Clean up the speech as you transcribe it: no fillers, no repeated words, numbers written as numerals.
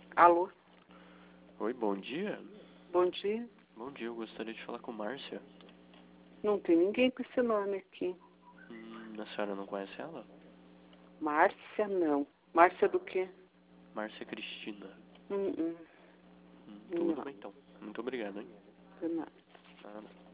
Alô? Oi, bom dia. Bom dia. Bom dia, eu gostaria de falar com Márcia. Não tem ninguém com esse nome aqui. A senhora não conhece ela? Márcia, não. Márcia do quê? Márcia Cristina. Não. Tudo bem então. Muito obrigado, hein? De nada. Nada.